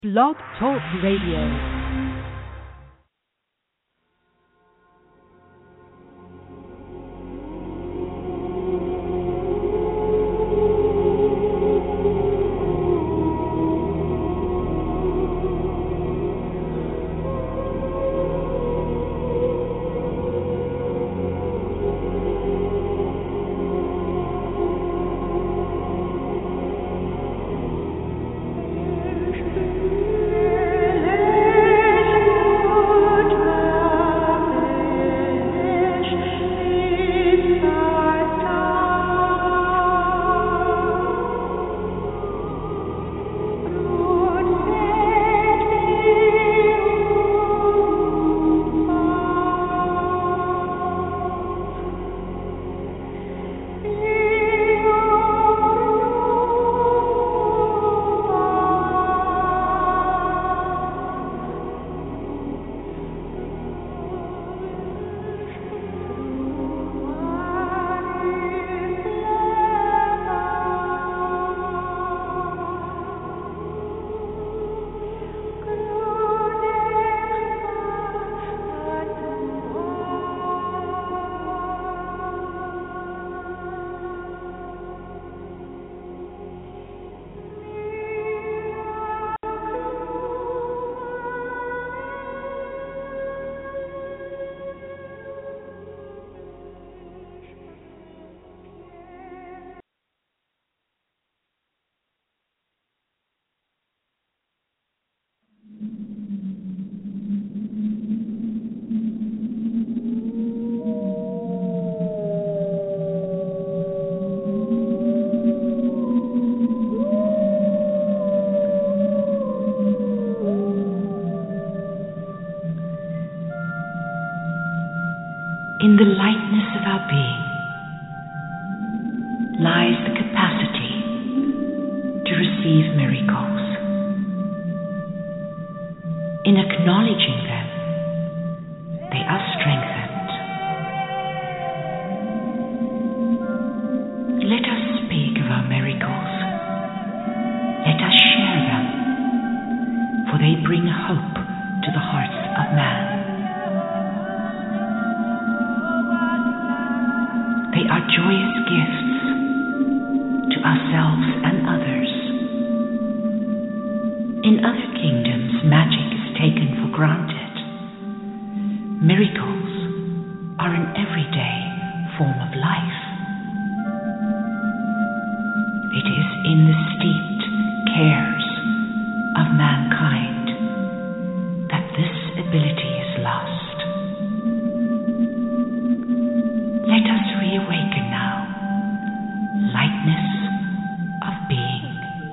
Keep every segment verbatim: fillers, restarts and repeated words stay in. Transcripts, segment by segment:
Blog Talk Radio. In the lightness of our being lies the capacity to receive miracles. In acknowledging them, they are strengthened. Let us speak of our miracles. Let us share them, for they bring hope to the hearts of man. They are joyous gifts to ourselves and others. In other kingdoms, magic is taken for granted. Miracles are an everyday form of life. It is in the steeped cares of mankind that this ability is lost. Let us reawaken now, lightness of being.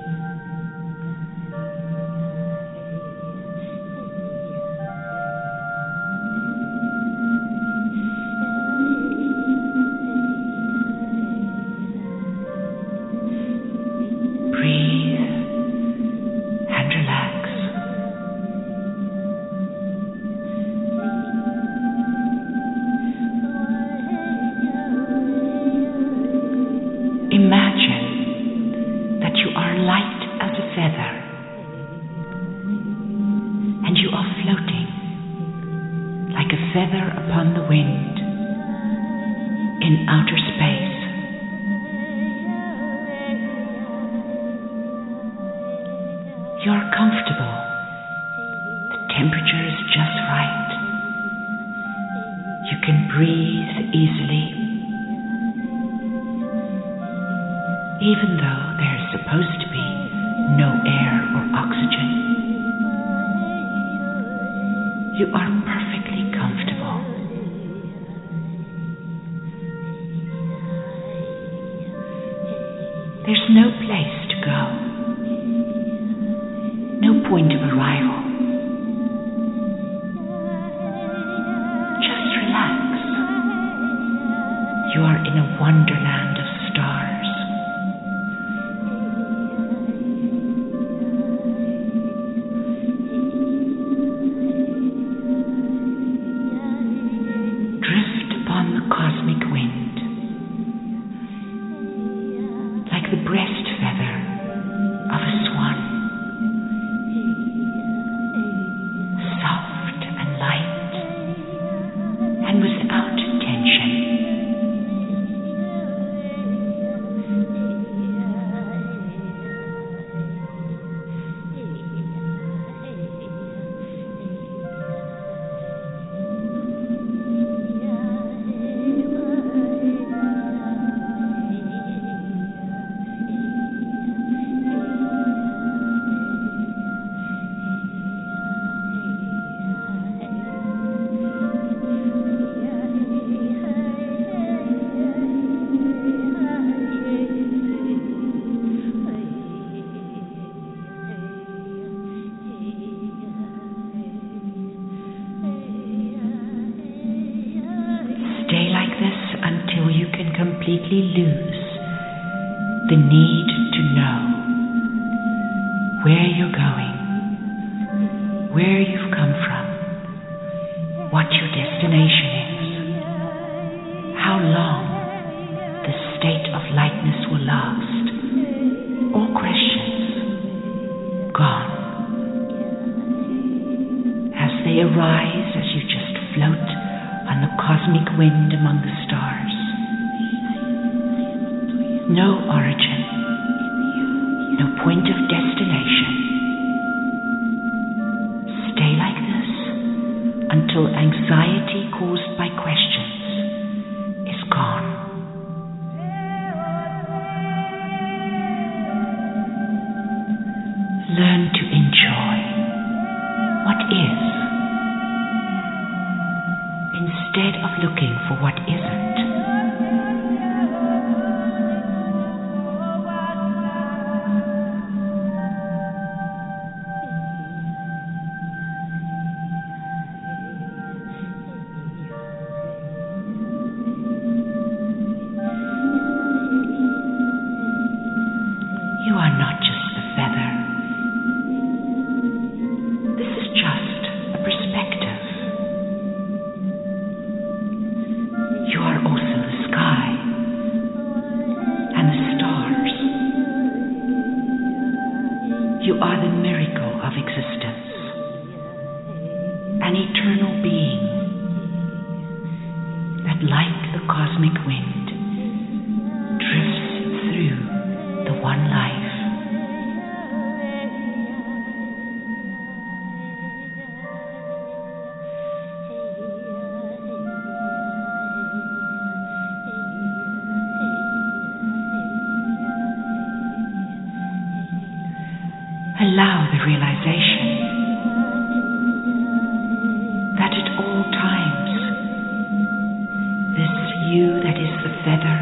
Breathe and relax. Imagine that you are light as a feather and you are floating like a feather upon the wind in outer space. You are comfortable. The temperature is just right. You can breathe easily, even though there is supposed to be no air or oxygen. You are perfectly comfortable. There's no place to go, no point of arrival. Just relax. You are in a wonderland of stars. Cosmic wind, like the breast feather of a swan. completely lose the need to know where you're going, where you've come from, what your destination is, how long the state of lightness will last. All questions gone. As they arise, as you just float on the cosmic wind among the stars. No origin, no point of destination. Stay like this until anxiety caused by questions is gone. Learn to enjoy what is, instead of looking for what isn't. You are not just the feather. This is just a perspective. You are also the sky and the stars. You are the miracle of existence, an eternal being that, like the cosmic wind, drifts through the one life. Allow the realization that at all times this you that is the feather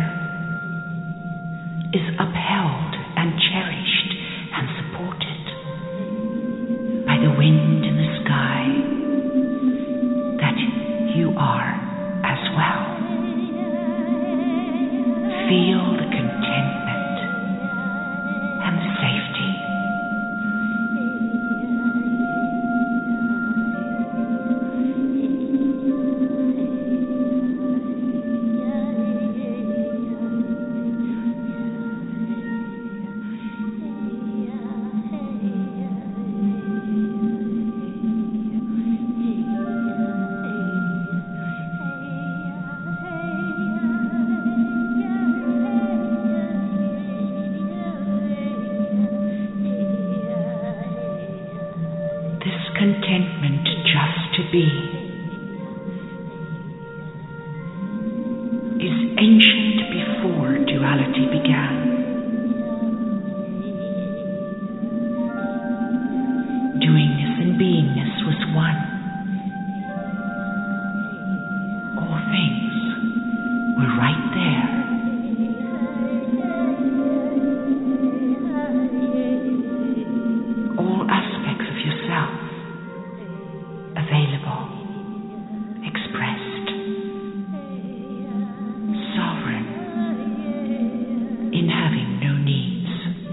is upheld and cherished and supported by the wind in the sky, that you are as well. Feel the contentment and the safety. Contentment just to be is ancient before duality began. Doingness and beingness was one. All things were right there. All aspects of yourself available, expressed, sovereign in having no needs.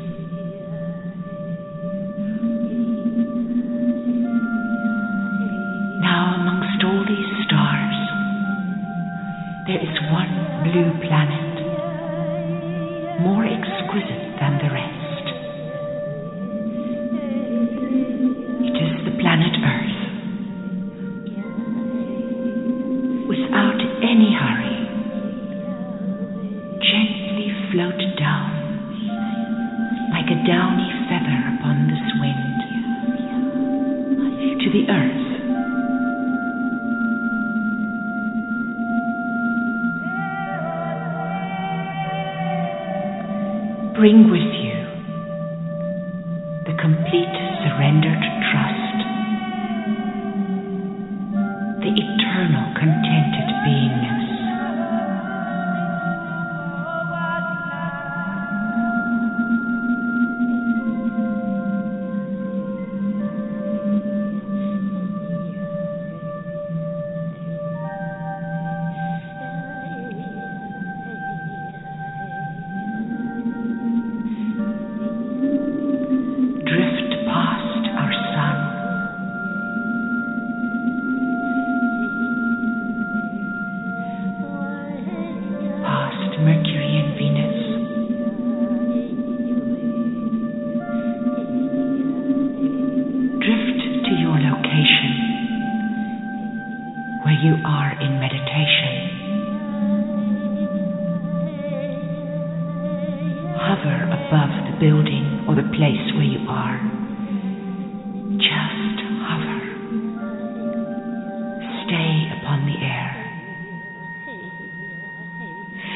Now, amongst all these stars, there is one blue planet, more exquisite than the rest. It is the planet Earth. Without any hurry, gently float down like a downy feather upon this wind to the earth. Bring with you the complete surrendered trust, the eternal contented beingness.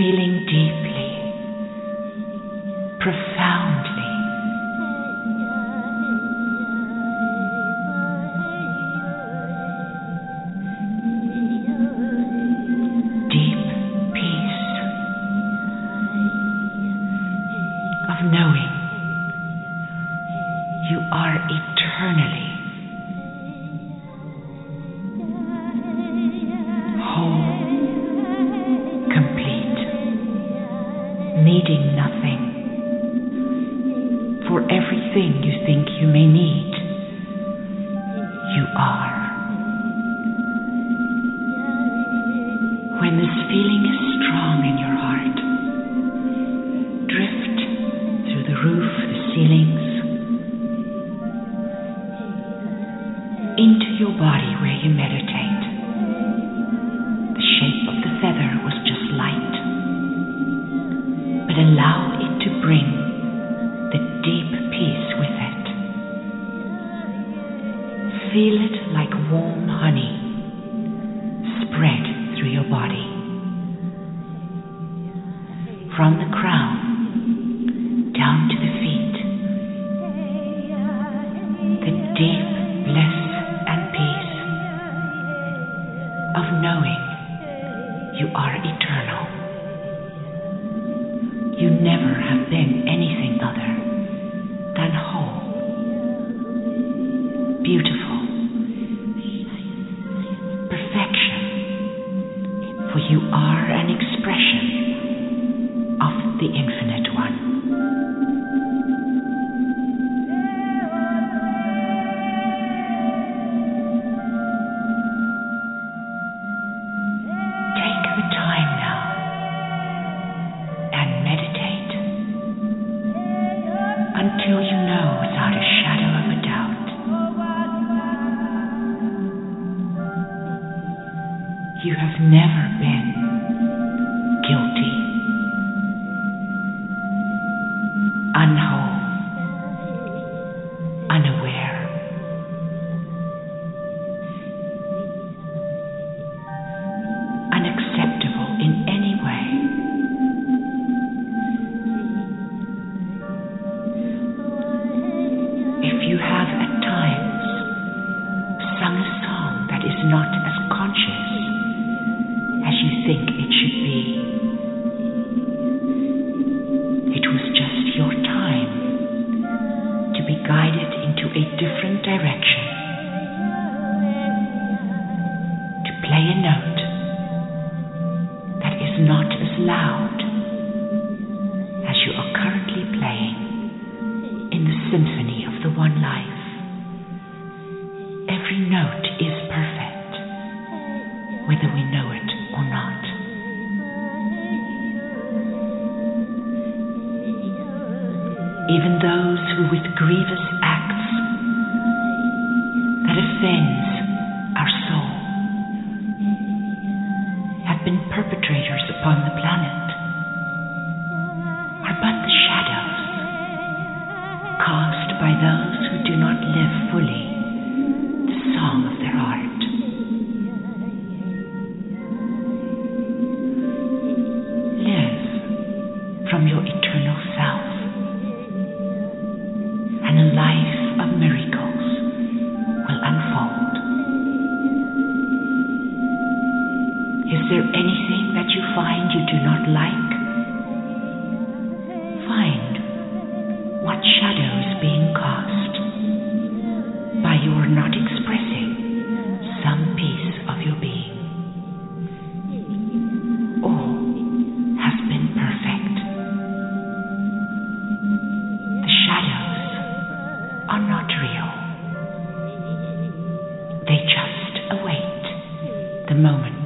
feeling deeply, profoundly. Deep peace of knowing you are eternally whole, complete, needing nothing. For everything you think you may need, you are. When this feeling is strong in your heart, drift through the roof, the ceilings, into your body where you meditate. The shape of the feather was just light, but allow it to bring the deep peace with it. Feel it like warm honey spread through your body. From the crown down to the feet, the deep bliss and peace of knowing you are eternal. You never have been anything other than whole, beautiful, perfection, for you are an expression of the Infinite One. Take the time now and meditate until you know without a shadow of a doubt you have never been guilty, unwhole, unaware, unacceptable in any way. If you have at times sung a song that is not as conscious as you think it should be, it was just your time to be guided into a different direction, to play a note that is not as loud as you are currently playing in the symphony of the one life. Every note is perfect, whether we know it or not. Even those who with grievous acts that offends our soul have been perpetrators upon the planet are but the shadows cast by those who do not live fully the song of their heart. Live from your eternal self, and a life of miracles will unfold. Is there anything that you find you do not like? Find what shadow is being cast by your not expressing some piece of your being. All has been perfect. The shadows are not real. They just await the moment